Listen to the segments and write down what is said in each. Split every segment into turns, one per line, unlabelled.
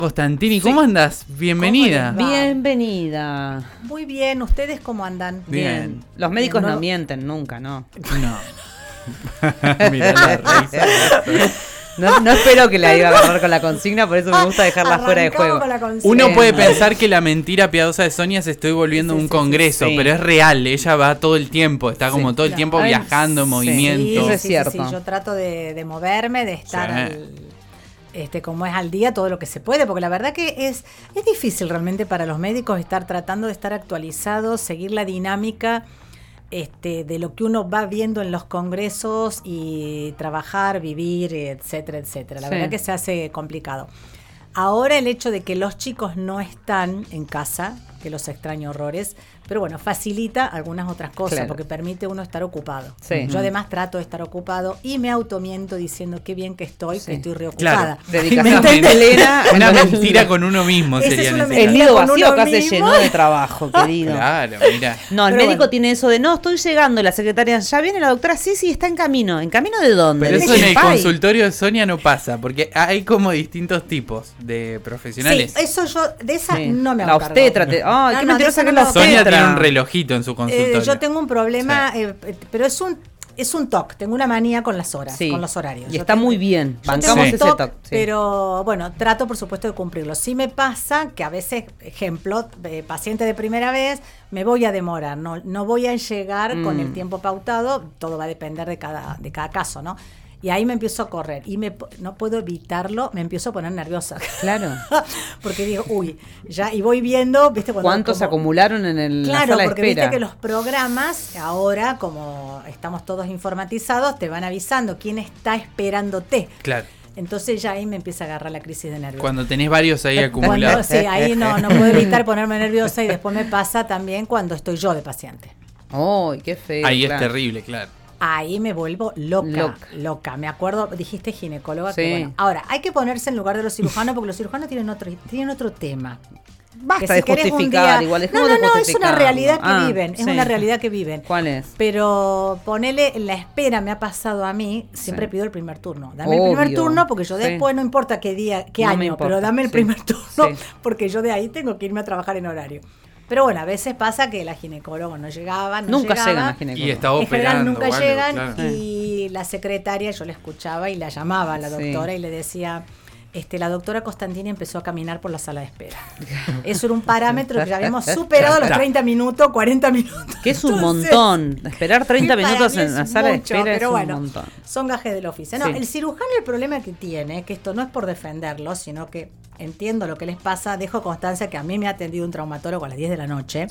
Costantini, ¿cómo andás? Bienvenida.
Bienvenida.
Muy bien, ¿ustedes cómo andan?
Bien.
Los médicos no mienten nunca, ¿no?
No. Mirá la risa.
No espero que la iba a agarrar con la consigna, por eso me gusta dejarla fuera de juego.
Uno puede pensar que la mentira piadosa de Sonia se estoy volviendo un congreso,
sí.
pero es real, ella va todo el tiempo, está como todo el tiempo viajando, en movimiento.
Eso es cierto.
Sí, yo trato de moverme, de estar como es al día todo lo que se puede, porque la verdad que es difícil realmente para los médicos estar tratando de estar actualizados, seguir la dinámica de lo que uno va viendo en los congresos y trabajar, vivir, etcétera, etcétera. La verdad que se hace complicado. Ahora el hecho de que los chicos no están en casa, que los extraño horrores, pero bueno, facilita algunas otras cosas, porque permite uno estar ocupado. Sí. Yo además trato de estar ocupado y me automiento diciendo qué bien que estoy, que estoy reocupada.
Claro. Dedicación Elena, una mentira con uno mismo sería necesario.
El nido vacío acá se llenó de trabajo, querido.
Claro, mira.
No, el médico tiene eso de, no, estoy llegando, la secretaria, ya viene la doctora, sí, está en camino. ¿En camino de dónde?
Pero eso en el consultorio de Sonia no pasa, porque hay como distintos tipos de profesionales.
Sí, eso yo, de esa no me hago
la obstetra,
cargo.
qué mentirosa que es la obstetra.
Sonia tiene un relojito en su consultorio.
Yo tengo un problema, pero es un TOC, tengo una manía con las horas, con los horarios.
Y está muy bien, bancamos ese TOC.
Pero bueno, trato por supuesto de cumplirlo. Sí me pasa que a veces, ejemplo, paciente de primera vez, me voy a demorar, no voy a llegar con el tiempo pautado, todo va a depender de cada caso, ¿no? Y ahí me empiezo a correr y no puedo evitarlo, me empiezo a poner nerviosa.
Claro.
Porque digo, y voy viendo, ¿viste?
¿Cuántos se acumularon en la sala de espera?
Claro, porque viste que los programas, ahora, como estamos todos informatizados, te van avisando quién está esperándote.
Claro.
Entonces ya ahí me empieza a agarrar la crisis de nervios.
Cuando tenés varios ahí acumulados.
Sí, ahí no puedo evitar ponerme nerviosa y después me pasa también cuando estoy yo de paciente.
¡Ay, qué feo!
Ahí es terrible, claro.
Ahí me vuelvo loca. Me acuerdo, dijiste ginecóloga, que bueno. Ahora, hay que ponerse en lugar de los cirujanos, porque los cirujanos tienen otro tema.
Basta de justificar, igual dejemos de justificar.
Es una realidad que viven, es una realidad que viven.
¿Cuál es?
Pero ponele en la espera, me ha pasado a mí, siempre pido el primer turno. Dame el primer turno, porque yo después, no importa qué día, qué año, pero dame el primer turno, porque yo de ahí tengo que irme a trabajar en horario. Pero bueno, a veces pasa que la ginecóloga no llegaba,
nunca llegan las ginecólogas.
Y estaba operando.
En general nunca llegan, y la secretaria, yo la escuchaba y la llamaba a la doctora y le decía, la doctora Costantini empezó a caminar por la sala de espera. Eso era un parámetro que ya habíamos superado los 30 minutos, 40 minutos.
Que es un montón. Esperar 30 minutos en la sala de espera es un montón.
Son gajes del oficio. No, el cirujano, el problema que tiene, que esto no es por defenderlo, sino que entiendo lo que les pasa, dejo constancia que a mí me ha atendido un traumatólogo a las 10 de la noche,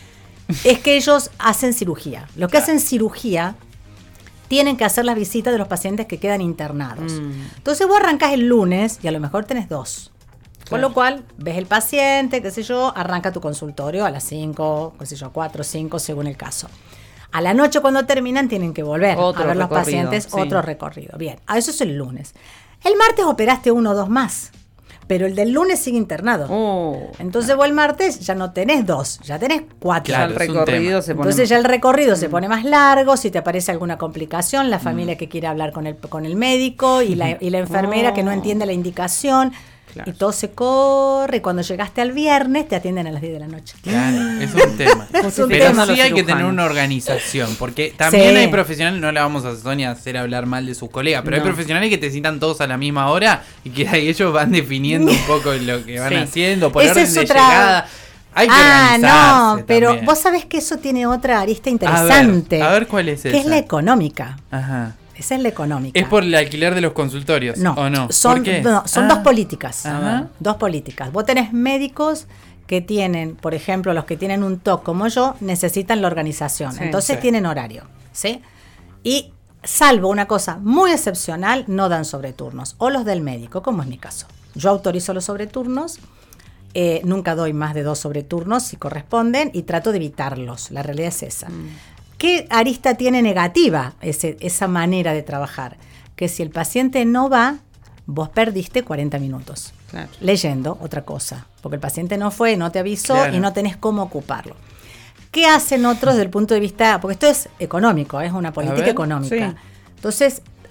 es que ellos hacen cirugía. Los que hacen cirugía tienen que hacer las visitas de los pacientes que quedan internados. Entonces vos arrancás el lunes y a lo mejor tenés 2. Con lo cual, ves el paciente, qué sé yo, arranca tu consultorio a las 5, qué sé yo, 4, 5, según el caso. A la noche cuando terminan tienen que volver a ver los pacientes, otro recorrido. Bien, a eso es el lunes. El martes operaste 1 o 2 más, pero el del lunes sigue internado. Entonces vos el martes ya no tenés 2, ya tenés 4.
Claro,
entonces ya el recorrido se pone más largo, si te aparece alguna complicación, la familia que quiere hablar con el médico y la enfermera que no entiende la indicación. Claro. Y todo se corre, y cuando llegaste al viernes te atienden a las 10 de la noche.
Claro, es un tema. Pero sí hay que tener una organización, porque también hay profesionales, no le vamos a Sonia hacer hablar mal de sus colegas, pero hay profesionales que te citan todos a la misma hora y que ahí ellos van definiendo un poco lo que van haciendo, por orden de llegada. Hay que organizarse
pero
también.
Vos sabés que eso tiene otra arista interesante.
A ver cuál es esa.
Que es la económica.
Ajá.
Esa es la económica.
¿Es por el alquiler de los consultorios?
No,
¿o no?
Son 2 políticas.
Ajá.
2 políticas. Vos tenés médicos que tienen, por ejemplo, los que tienen un TOC como yo, necesitan la organización. Entonces tienen horario. ¿Sí? Y salvo una cosa muy excepcional, no dan sobreturnos. O los del médico, como es mi caso. Yo autorizo los sobreturnos. Nunca doy más de 2 sobreturnos si corresponden y trato de evitarlos. La realidad es esa. ¿Qué arista tiene negativa esa manera de trabajar? Que si el paciente no va, vos perdiste 40 minutos. Claro. Leyendo otra cosa. Porque el paciente no fue, no te avisó y no tenés cómo ocuparlo. ¿Qué hacen otros desde el punto de vista? Porque esto es económico, es una política económica. Sí. Entonces,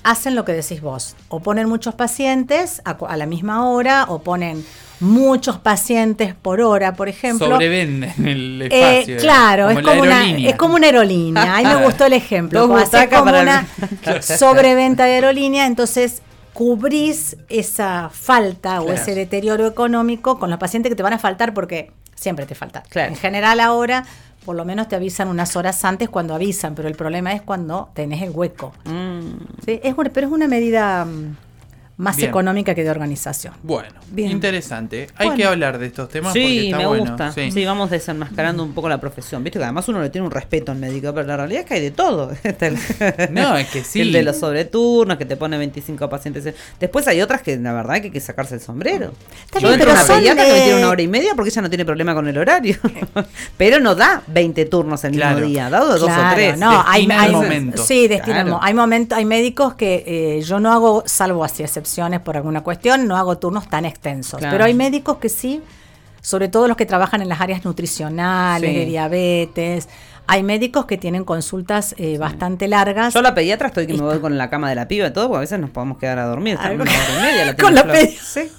hacen lo que decís vos. O ponen muchos pacientes a la misma hora, o ponen muchos pacientes por hora, por ejemplo.
Sobrevenden el espacio.
Claro, es como una aerolínea. A mí me gustó el ejemplo. Como una sobreventa de aerolínea, entonces cubrís esa falta o ese deterioro económico con los pacientes que te van a faltar, porque siempre te faltan. En general ahora, por lo menos te avisan unas horas antes cuando avisan, pero el problema es cuando tenés el hueco. ¿Sí? Pero es una medida más económica que de organización.
Bueno, interesante. Hay que hablar de estos temas porque está
me
bueno.
Gusta. Sí, vamos desenmascarando un poco la profesión. Viste que además uno le tiene un respeto al médico, pero la realidad es que hay de todo.
No, es que sí.
El de los sobreturnos, que te pone 25 pacientes. Después hay otras que la verdad que hay que sacarse el sombrero. Yo entro a una pediatra que me tiene 1 hora y media porque ella no tiene problema con el horario. Pero no da 20 turnos el mismo día, da 2 o 3.
No, hay momentos. Sí, destinamos. Hay médicos que yo no hago, salvo así excepciones por alguna cuestión, no hago turnos tan extensos. Pero hay médicos que sí, sobre todo los que trabajan en las áreas nutricionales, de diabetes. Hay médicos que tienen consultas bastante largas.
Yo la pediatra estoy que me voy con la cama de la piba y todo, porque a veces nos podemos quedar a dormir. Una hora y media la
con la pediatra.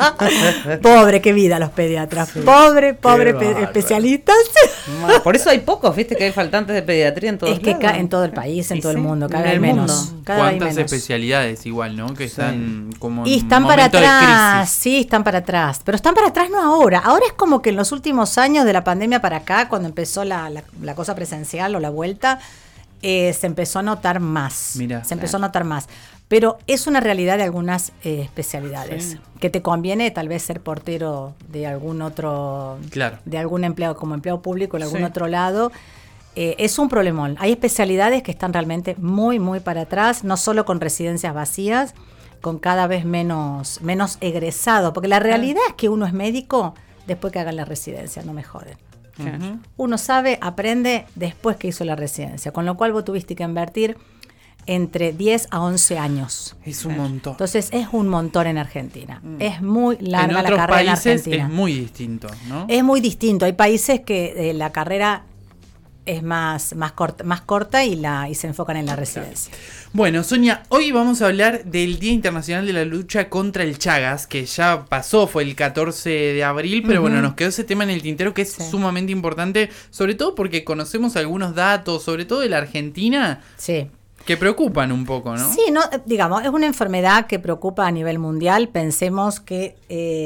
Pobre, qué vida los pediatras. Pobre especialistas.
Por eso hay pocos, viste que hay faltantes de pediatría en todos lados.
En todo el país, en todo el mundo, cada vez menos.
¿Cuántas especialidades igual, no? Que están como
y están para atrás, sí, están para atrás. Pero están para atrás no ahora. Ahora es como que en los últimos años de la pandemia para acá, cuando empezó la cosa presencial o la vuelta, se empezó a notar más. Empezó a notar más. Pero es una realidad de algunas especialidades. Que te conviene tal vez ser portero de algún otro, de algún empleado, como empleado público en algún otro lado. Es un problemón. Hay especialidades que están realmente muy, muy para atrás, no solo con residencias vacías, con cada vez menos egresados. Porque la realidad es que uno es médico después que hagan la residencia, no me joden. Uno sabe, aprende después que hizo la residencia, con lo cual vos tuviste que invertir entre 10 a 11 años.
Es un montón.
Entonces es un montón en Argentina. Es muy larga la carrera en Argentina.
Es muy distinto, ¿no?
Es muy distinto. Hay países que la carrera es más corta y se enfocan en la residencia.
Bueno, Sonia, hoy vamos a hablar del Día Internacional de la Lucha contra el Chagas, que ya pasó, fue el 14 de abril, pero bueno, nos quedó ese tema en el tintero que es sumamente importante, sobre todo porque conocemos algunos datos, sobre todo de la Argentina, que preocupan un poco, ¿no?
Sí, digamos, es una enfermedad que preocupa a nivel mundial. Pensemos que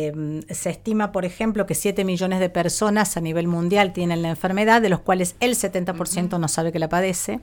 se estima, por ejemplo, que 7 millones de personas a nivel mundial tienen la enfermedad, de los cuales el 70% no sabe que la padece.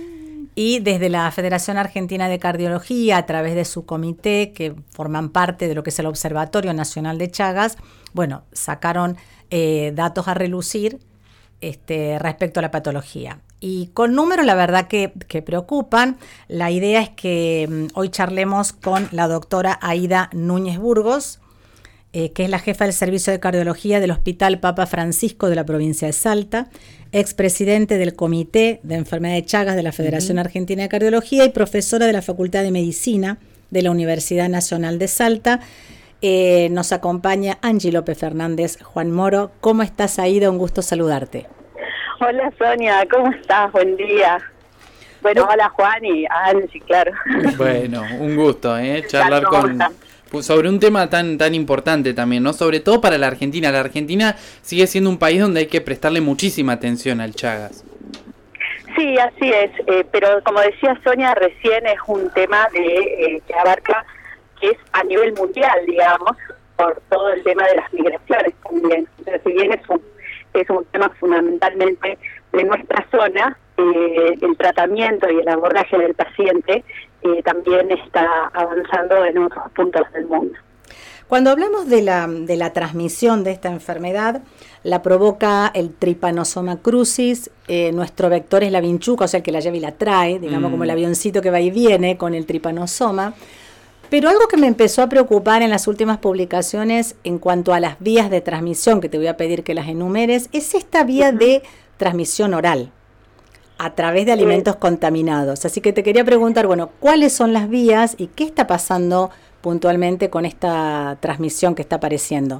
Y desde la Federación Argentina de Cardiología, a través de su comité, que forman parte de lo que es el Observatorio Nacional de Chagas, bueno, sacaron datos a relucir respecto a la patología. Y con números, la verdad que preocupan. La idea es que hoy charlemos con la doctora Aida Núñez Burgos, que es la jefa del Servicio de Cardiología del Hospital Papa Francisco de la provincia de Salta, expresidente del Comité de Enfermedad de Chagas de la Federación Argentina de Cardiología y profesora de la Facultad de Medicina de la Universidad Nacional de Salta. Nos acompaña Angie López Fernández. Juan Moro, ¿cómo estás, Aida? Un gusto saludarte.
Hola, Sonia, ¿cómo estás? Buen día. Bueno, hola, Juan y Angie, claro.
Bueno, un gusto, charlar sobre un tema tan importante también, ¿no? Sobre todo para la Argentina. La Argentina sigue siendo un país donde hay que prestarle muchísima atención al Chagas.
Sí, así es, pero como decía Sonia, recién es un tema que abarca, que es a nivel mundial, digamos, por todo el tema de las migraciones también. Entonces, si bien es un tema fundamentalmente de nuestra zona, el tratamiento y el abordaje del paciente también está avanzando en otros puntos del mundo.
Cuando hablamos de la transmisión de esta enfermedad, la provoca el Trypanosoma crucis, nuestro vector es la vinchuca, o sea, el que la lleva y la trae, digamos como el avioncito que va y viene con el tripanosoma. Pero algo que me empezó a preocupar en las últimas publicaciones en cuanto a las vías de transmisión, que te voy a pedir que las enumeres, es esta vía de transmisión oral a través de alimentos contaminados. Así que te quería preguntar, bueno, ¿cuáles son las vías y qué está pasando puntualmente con esta transmisión que está apareciendo?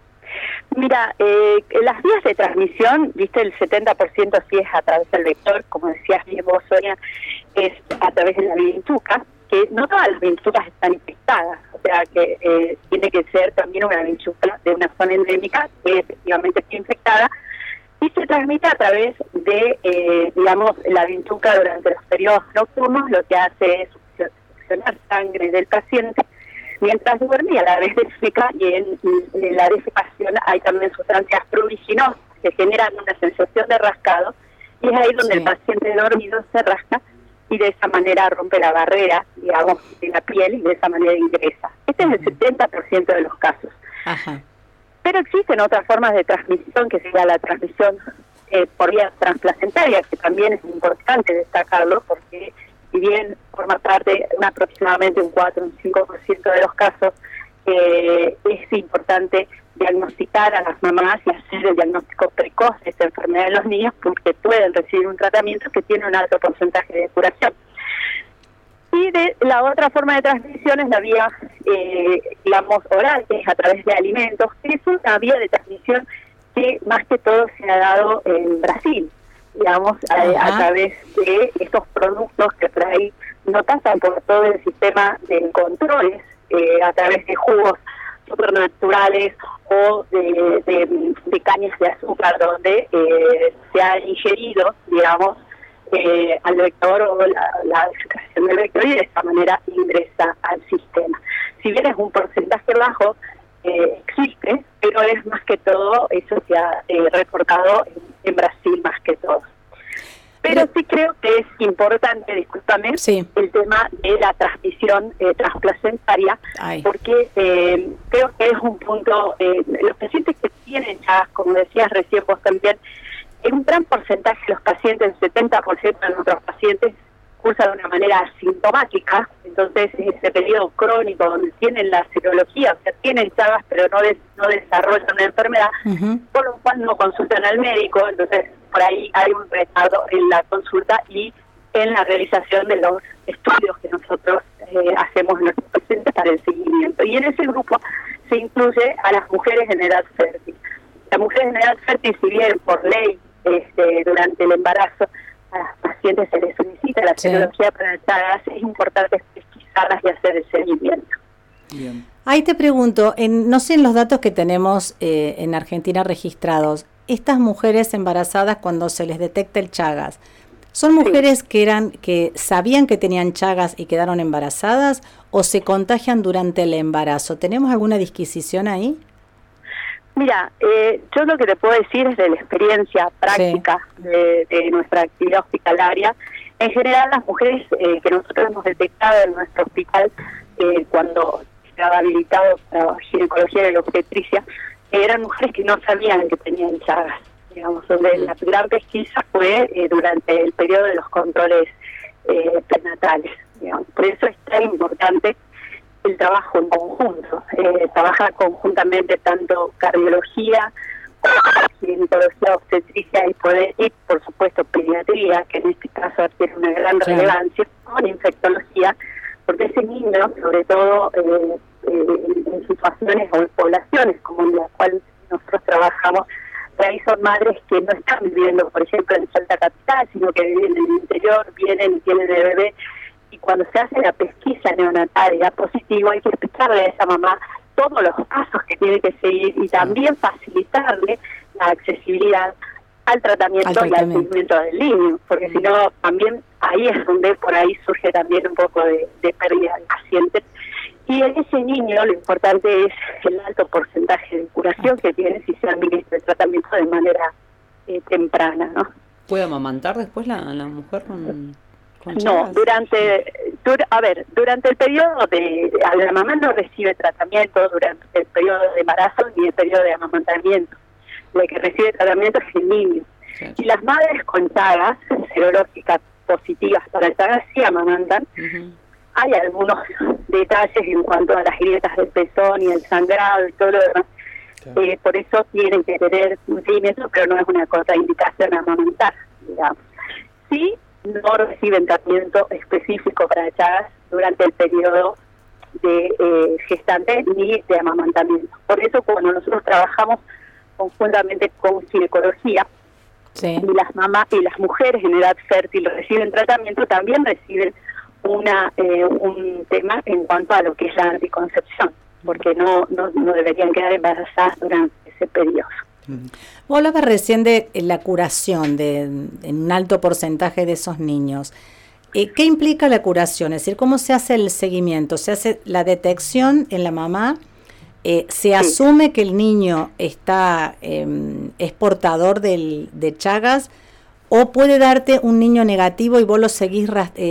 Mira, las vías de transmisión, viste, el 70% sí es a través del vector, como decías bien vos, Sonia, es a través de la vinchuca, que no todas las vinchucas están infectadas, o sea que tiene que ser también una vinchuca de una zona endémica que efectivamente está infectada y se transmite a través de, la vinchuca durante los periodos nocturnos. Lo que hace es succionar sangre del paciente mientras duerme, y a la vez defeca, y en la defecación hay también sustancias pruriginosas que generan una sensación de rascado, y es ahí donde el paciente dormido se rasca y de esa manera rompe la barrera, digamos, de la piel, y de esa manera ingresa. Este es el 70% de los casos.
Ajá.
Pero existen otras formas de transmisión, que sería la transmisión por vía transplacentaria, que también es importante destacarlo, porque si bien forma parte aproximadamente un 4 o un 5% de los casos, es importante diagnosticar a las mamás y hacer el diagnóstico precoz de esta enfermedad en los niños, porque pueden recibir un tratamiento que tiene un alto porcentaje de curación. Y la otra forma de transmisión es la vía, oral, que es a través de alimentos, que es una vía de transmisión que más que todo se ha dado en Brasil, a través de estos productos que por ahí no pasan por todo el sistema de controles, a través de jugos supernaturales o de cañas de azúcar, donde se ha ingerido, al vector o la excreción del vector, y de esta manera ingresa al sistema. Si bien es un porcentaje bajo, existe, pero es más que todo, eso se ha reportado en Brasil más que todo. Pero sí creo que es importante, discúlpame, el tema de la transmisión transplacentaria, porque creo que es un punto, los pacientes que tienen ya, como decías recién vos también, en un gran porcentaje de los pacientes, el 70% de nuestros pacientes, cursan de una manera asintomática. Entonces ese periodo crónico donde tienen la serología, o sea, tienen Chagas pero no desarrollan una enfermedad, por lo cual no consultan al médico. Entonces por ahí hay un retardo en la consulta y en la realización de los estudios que nosotros hacemos en nuestros pacientes para el seguimiento. Y en ese grupo se incluye a las mujeres en edad fértil. Las mujeres en edad fértil, si bien por ley durante el embarazo a las pacientes se les solicita la serología para el Chagas, es importante pesquisarlas y hacer el seguimiento.
Bien. Ahí te pregunto, no sé en los datos que tenemos en Argentina registrados, estas mujeres embarazadas cuando se les detecta el Chagas, ¿son mujeres que sabían que tenían Chagas y quedaron embarazadas o se contagian durante el embarazo? ¿Tenemos alguna disquisición ahí?
Mira, yo lo que te puedo decir es de la experiencia práctica de nuestra actividad hospitalaria. En general, las mujeres que nosotros hemos detectado en nuestro hospital cuando estaba habilitado para ginecología y la obstetricia, eran mujeres que no sabían que tenían Chagas. Donde la gran pesquisa fue durante el periodo de los controles prenatales. Por eso es tan importante el trabajo en conjunto, trabajar conjuntamente tanto cardiología, ginecología, obstetricia y por supuesto pediatría, que en este caso tiene una gran relevancia, con infectología, porque ese niño, sobre todo en situaciones o en poblaciones como en la cual nosotros trabajamos, ahí son madres que no están viviendo, por ejemplo, en Salta Capital, sino que viven en el interior, vienen y tienen el bebé. Y cuando se hace la pesquisa neonatal y da positivo, hay que explicarle a esa mamá todos los pasos que tiene que seguir y también facilitarle la accesibilidad al tratamiento y al seguimiento del niño, porque si no, también ahí es donde por ahí surge también un poco de pérdida del paciente. Y en ese niño lo importante es el alto porcentaje de curación que tiene si se administra el tratamiento de manera temprana, ¿no?
¿Puede amamantar después la mujer con
No, durante el periodo la mamá no recibe tratamiento durante el periodo de embarazo ni el periodo de amamantamiento. La que recibe tratamiento es el niño. Sí. Y las madres con Chagas serológicas positivas para el Chagas sí amamantan. Hay algunos detalles en cuanto a las grietas del pezón y el sangrado y todo lo demás. Sí. Por eso tienen que tener un seguimiento, pero no es una contraindicación a amamantar, digamos. Sí, no reciben tratamiento específico para Chagas durante el periodo de gestante ni de amamantamiento. Por eso cuando nosotros trabajamos conjuntamente con ginecología, y las mamás y las mujeres en edad fértil reciben tratamiento, también reciben un tema en cuanto a lo que es la anticoncepción, porque no deberían quedar embarazadas durante ese periodo.
Vos hablabas recién de la curación en un alto porcentaje de esos niños. ¿Qué implica la curación? Es decir, ¿cómo se hace el seguimiento? ¿Se hace la detección en la mamá? ¿Se asume que el niño es portador de Chagas? ¿O puede darte un niño negativo y vos lo seguís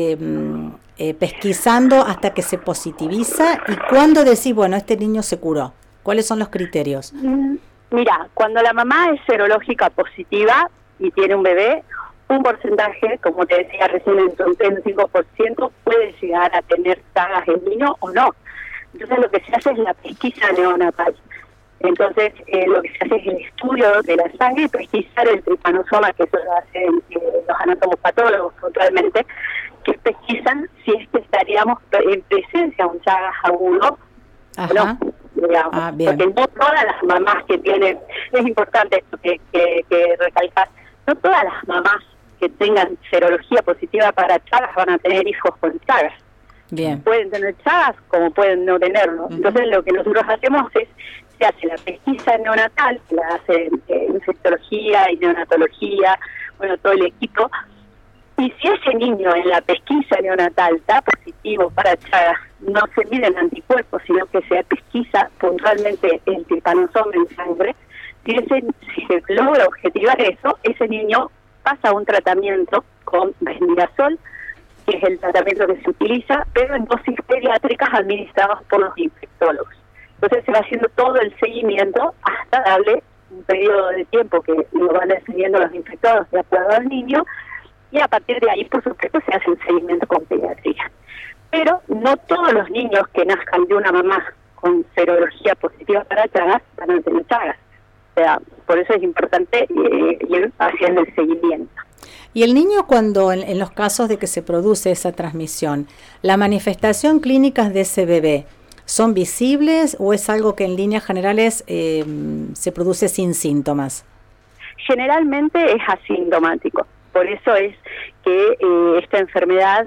pesquisando hasta que se positiviza? ¿Y cuándo decís, bueno, este niño se curó? ¿Cuáles son los criterios?
Mira, cuando la mamá es serológica positiva y tiene un bebé, un porcentaje, como te decía recién, entre un 35% puede llegar a tener Chagas el niño o no. Entonces lo que se hace es la pesquisa neonatal. Entonces lo que se hace es el estudio de la sangre y pesquisar el tripanosoma, que eso lo hacen los anatomopatólogos puntualmente, que pesquisan si es que estaríamos en presencia de un Chagas agudo o no. Digamos, porque no todas las mamás que tienen, es importante esto que recalcar, no todas las mamás que tengan serología positiva para Chagas van a tener hijos con Chagas.
Bien.
Pueden tener Chagas como pueden no tenerlo. Entonces lo que nosotros hacemos es, se hace la pesquisa neonatal, la hace infectología y neonatología, bueno, todo el equipo, y si ese niño en la pesquisa neonatal está positivo para Chagas, no se miden anticuerpos, sino que se pesquisa puntualmente el tripanosoma en sangre. Si se logra objetivar eso, ese niño pasa a un tratamiento con Vesmidazol, que es el tratamiento que se utiliza, pero en dosis pediátricas administradas por los infectólogos. Entonces se va haciendo todo el seguimiento hasta darle un periodo de tiempo que lo van definiendo los infectólogos de acuerdo al niño, y a partir de ahí, por supuesto, se hace un seguimiento con pediatría. Pero no todos los niños que nazcan de una mamá con serología positiva para Chagas van a tener Chagas. O sea, por eso es importante ir haciendo el seguimiento.
Y el niño, cuando en los casos de que se produce esa transmisión, ¿la manifestación clínicas de ese bebé son visibles o es algo que en líneas generales se produce sin síntomas?
Generalmente es asintomático. Por eso es que esta enfermedad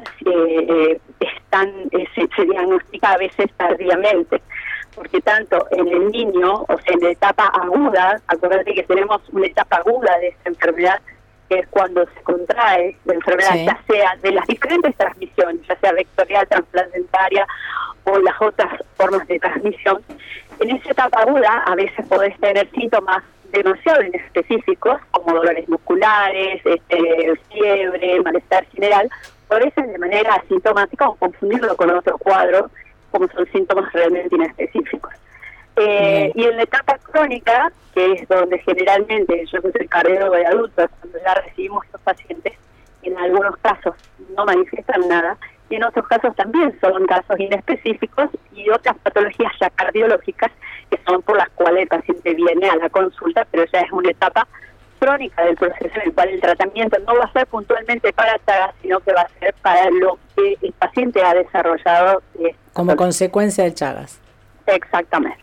se diagnostica a veces tardíamente, porque tanto en el niño, o sea, en la etapa aguda, acuérdate que tenemos una etapa aguda de esta enfermedad, que es cuando se contrae la enfermedad, ya sea de las diferentes transmisiones, ya sea vectorial, transplacentaria o las otras formas de transmisión. En esa etapa aguda a veces podés tener síntomas demasiado inespecíficos, como dolores musculares, fiebre, malestar general, o a veces de manera asintomática o confundirlo con otro cuadro, como son síntomas realmente inespecíficos. Y en la etapa crónica, que es donde generalmente yo soy el cardiólogo de adultos, cuando ya recibimos estos pacientes, en algunos casos no manifiestan nada, y en otros casos también son casos inespecíficos y otras patologías ya cardiológicas que son por las cuales el paciente viene a la consulta, pero ya es una etapa crónica del proceso en el cual el tratamiento no va a ser puntualmente para Chagas, sino que va a ser para lo que el paciente ha desarrollado.
Como consecuencia de Chagas.
Exactamente.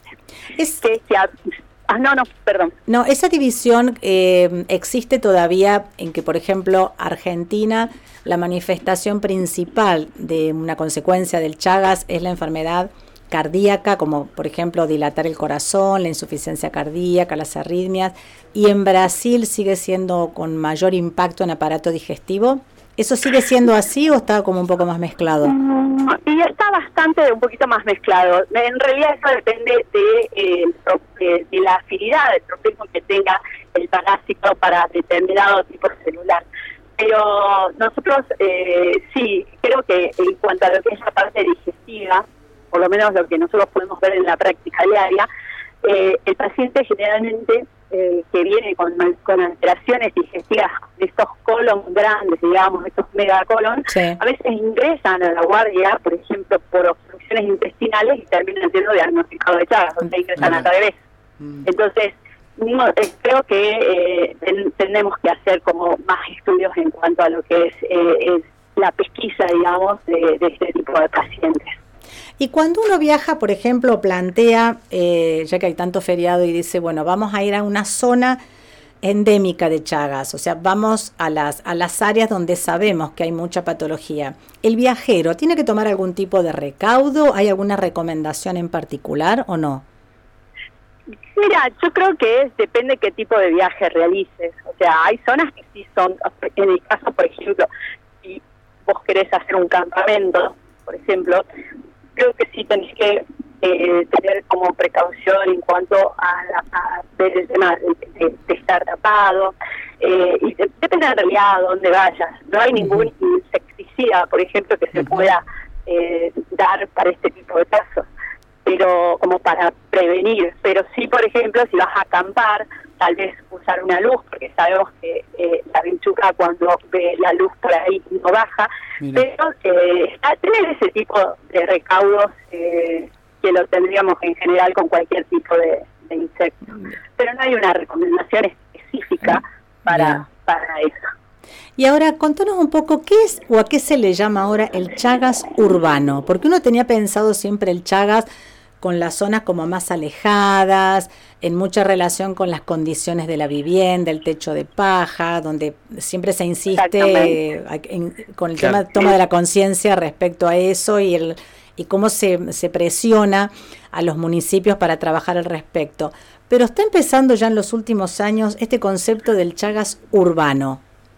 Perdón.
No, esa división existe todavía en que, por ejemplo, Argentina, la manifestación principal de una consecuencia del Chagas es la enfermedad cardíaca, como por ejemplo dilatar el corazón, la insuficiencia cardíaca, las arritmias, y en Brasil sigue siendo con mayor impacto en aparato digestivo. ¿Eso sigue siendo así o está como un poco más mezclado?
Y está un poquito más mezclado. En realidad eso depende de la afinidad del tropismo que tenga el parásito para determinado tipo celular. Pero nosotros sí, creo que en cuanto a lo que es la parte digestiva, por lo menos lo que nosotros podemos ver en la práctica diaria, el paciente generalmente que viene con alteraciones digestivas, estos colon grandes, digamos, estos megacolon, a veces ingresan a la guardia, por ejemplo, por obstrucciones intestinales y terminan siendo diagnosticados de Chagas, o sea, ingresan al revés. Entonces, creo que tenemos que hacer como más estudios en cuanto a lo que es la pesquisa, digamos, de este tipo de pacientes.
Y cuando uno viaja, por ejemplo, plantea, ya que hay tanto feriado y dice, bueno, vamos a ir a una zona endémica de Chagas, o sea, vamos a las áreas donde sabemos que hay mucha patología. ¿El viajero tiene que tomar algún tipo de recaudo? ¿Hay alguna recomendación en particular o no?
Mira, yo creo que depende qué tipo de viaje realices. O sea, hay zonas que sí son, en el caso, por ejemplo, si vos querés hacer un campamento, por ejemplo, creo que sí tenés que tener como precaución en cuanto a ver el tema de estar tapado, y depende en realidad a dónde vayas. No hay ningún insecticida, por ejemplo, que se pueda dar para este tipo de casos, pero como para prevenir. Pero sí, por ejemplo, si vas a acampar, tal vez usar una luz, porque sabemos que la vinchuca cuando ve la luz por ahí no baja. Mira. Pero tener ese tipo de recaudos que lo tendríamos en general con cualquier tipo de insecto. Pero no hay una recomendación específica para eso.
Y ahora, contanos un poco, ¿qué es o a qué se le llama ahora el Chagas urbano? Porque uno tenía pensado siempre el Chagas con las zonas como más alejadas, en mucha relación con las condiciones de la vivienda, el techo de paja, donde siempre se insiste con el tema toma de la conciencia respecto a eso y cómo se presiona a los municipios para trabajar al respecto. Pero está empezando ya en los últimos años este concepto del Chagas urbano.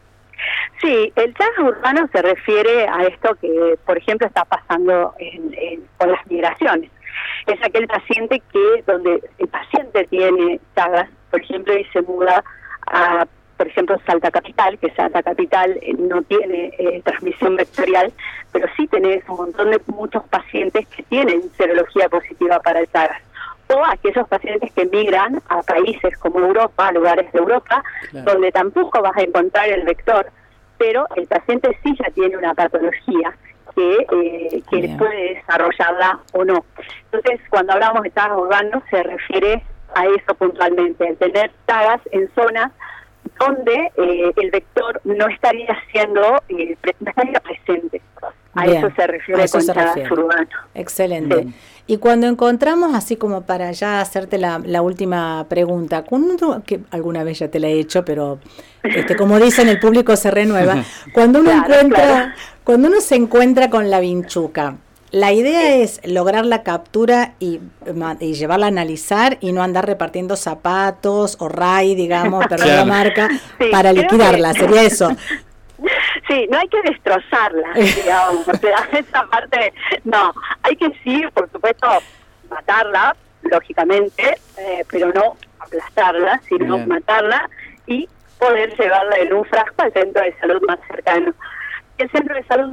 Sí, el Chagas urbano se refiere a esto que, por ejemplo, está pasando con las migraciones. Es aquel paciente donde el paciente tiene Chagas, por ejemplo, y se muda a, por ejemplo, Salta Capital, que Salta Capital no tiene transmisión vectorial, pero sí tenés un montón de muchos pacientes que tienen serología positiva para el Chagas. O aquellos pacientes que migran a países como Europa, a lugares de Europa, claro, donde tampoco vas a encontrar el vector, pero el paciente sí ya tiene una patología que puede desarrollarla o no. Entonces, cuando hablamos de Chagas urbanos, se refiere a eso puntualmente, el tener Chagas en zonas donde el vector no estaría no estaría presente.
Bien,
eso se refiere con Chagas urbanos.
Excelente. Sí. Y cuando encontramos, así como para ya hacerte la última pregunta, que alguna vez ya te la he hecho, pero como dicen, el público se renueva. Cuando uno cuando uno se encuentra con la vinchuca, la idea es lograr la captura y llevarla a analizar y no andar repartiendo zapatos o RAI, digamos, perdón la marca, para liquidarla, sería eso.
Sí, no hay que destrozarla, digamos, o sea, esa parte, no, hay que sí, por supuesto, matarla, lógicamente, pero no aplastarla, sino matarla y poder llevarla en un frasco al centro de salud más cercano. El centro de salud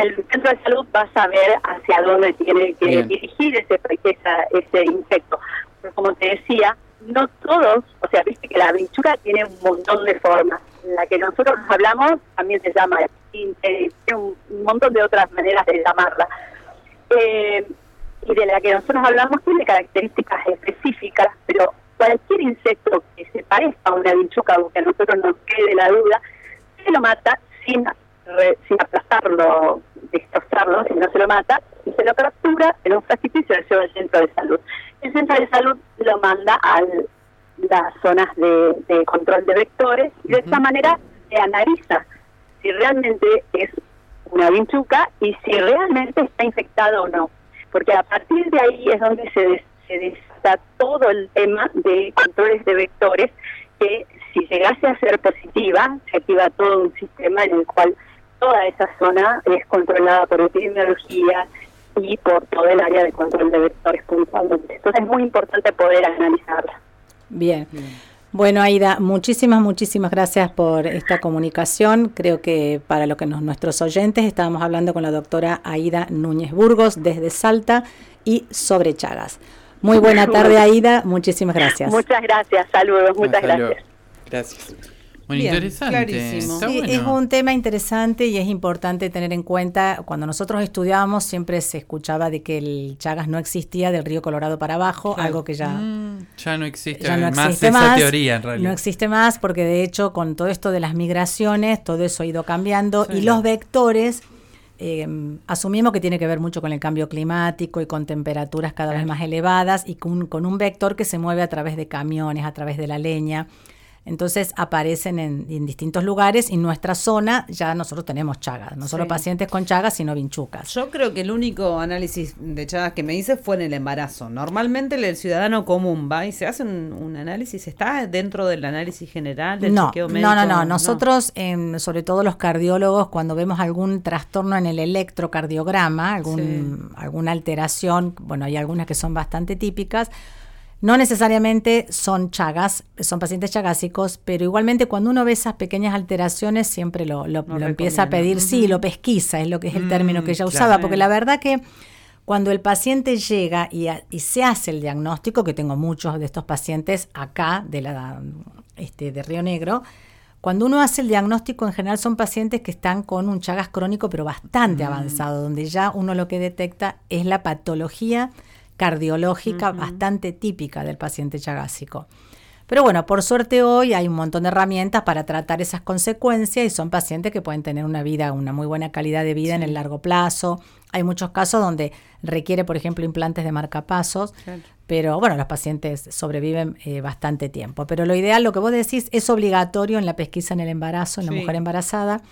va a saber hacia dónde tiene que dirigir ese insecto. Pero como te decía, no todos, o sea, viste que la vinchuca tiene un montón de formas. La que nosotros hablamos también se llama tiene un montón de otras maneras de llamarla. Y de la que nosotros hablamos tiene características específicas, pero cualquier insecto que se parezca a una vinchuca o que a nosotros nos quede la duda, se lo mata sin aplastarlo, destrozarlo, si no se lo mata, y se lo captura en un frasquito y se lo lleva al centro de salud. El centro de salud lo manda a las zonas de control de vectores y de esta manera se analiza si realmente es una vinchuca y si realmente está infectado o no. Porque a partir de ahí es donde se desata todo el tema de controles de vectores, que si llegase a ser positiva, se activa todo un sistema en el cual toda esa zona es controlada por epidemiología y por todo el área de control de vectores puntualmente. Entonces es muy importante poder analizarla.
Bien. Bueno, Aida, muchísimas gracias por esta comunicación. Creo que para nuestros oyentes estábamos hablando con la doctora Aida Núñez Burgos desde Salta y sobre Chagas. Muy buena tarde, Aida. Muchísimas gracias.
Muchas gracias. Saludos. Muchas gracias.
Gracias. Bueno,
bien,
interesante.
Clarísimo.
Sí,
bueno.
Es un tema interesante y es importante tener en cuenta, cuando nosotros estudiábamos siempre se escuchaba de que el Chagas no existía del río Colorado para abajo, claro, algo que ya
no existe,
más
esa teoría en realidad.
No existe más porque de hecho con todo esto de las migraciones, todo eso ha ido cambiando y los vectores asumimos que tiene que ver mucho con el cambio climático y con temperaturas cada vez más elevadas y con un vector que se mueve a través de camiones, a través de la leña. Entonces aparecen en distintos lugares y en nuestra zona ya nosotros tenemos chagas, no solo pacientes con chagas, sino vinchucas.
Yo creo que el único análisis de chagas que me hice fue en el embarazo. Normalmente el ciudadano común va y se hace un análisis, ¿está dentro del análisis general, del chequeo médico?
No. Nosotros, sobre todo los cardiólogos, cuando vemos algún trastorno en el electrocardiograma, alguna alteración, bueno, hay algunas que son bastante típicas. No necesariamente son chagas, son pacientes chagásicos, pero igualmente cuando uno ve esas pequeñas alteraciones siempre lo empieza a pedir, sí, lo pesquisa, es lo que es el término que ella usaba, porque la verdad que cuando el paciente llega y se hace el diagnóstico, que tengo muchos de estos pacientes acá de Río Negro, cuando uno hace el diagnóstico en general son pacientes que están con un chagas crónico pero bastante avanzado, donde ya uno lo que detecta es la patología cardiológica bastante típica del paciente chagásico. Pero bueno, por suerte hoy hay un montón de herramientas para tratar esas consecuencias y son pacientes que pueden tener una muy buena calidad de vida en el largo plazo. Hay muchos casos donde requiere, por ejemplo, implantes de marcapasos, pero bueno, los pacientes sobreviven bastante tiempo. Pero lo ideal, lo que vos decís, es obligatorio en la pesquisa en el embarazo, en la mujer embarazada.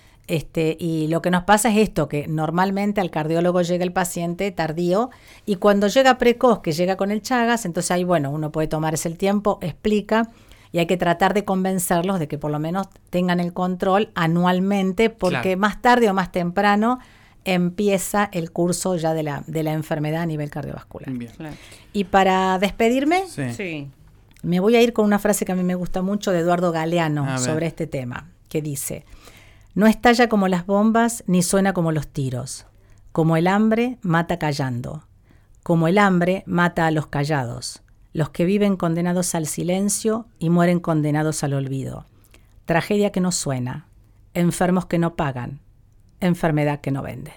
Y lo que nos pasa es esto, que normalmente al cardiólogo llega el paciente tardío y cuando llega precoz, que llega con el chagas, entonces ahí, bueno, uno puede tomarse el tiempo, explica y hay que tratar de convencerlos de que por lo menos tengan el control anualmente porque más tarde o más temprano empieza el curso ya de la enfermedad a nivel cardiovascular. Y para despedirme, me voy a ir con una frase que a mí me gusta mucho de Eduardo Galeano sobre este tema, que dice: no estalla como las bombas ni suena como los tiros. Como el hambre mata callando. Como el hambre mata a los callados. Los que viven condenados al silencio y mueren condenados al olvido. Tragedia que no suena. Enfermos que no pagan. Enfermedad que no vende.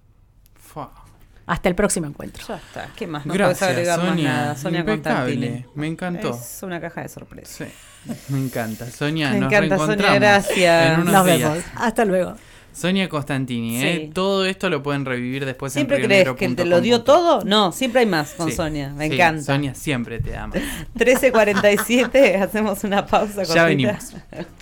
Hasta el próximo encuentro.
Ya está. ¿Qué más? No
Gracias,
puedes agregar
Sonia.
más nada. Sonia Constantini.
Me encantó.
Es una caja de sorpresas.
Sí, me encanta. Sonia,
me
nos
encanta,
reencontramos.
Sonia, gracias.
En unos
Nos
días.
vemos. Hasta luego.
Sonia Constantini, todo esto lo pueden revivir después
¿Siempre
en
crees que te lo dio todo? No, siempre hay más con
Sí,
Sonia. Me
sí,
encanta.
Sonia siempre te ama.
13:47, hacemos una pausa cortita.
Ya venimos.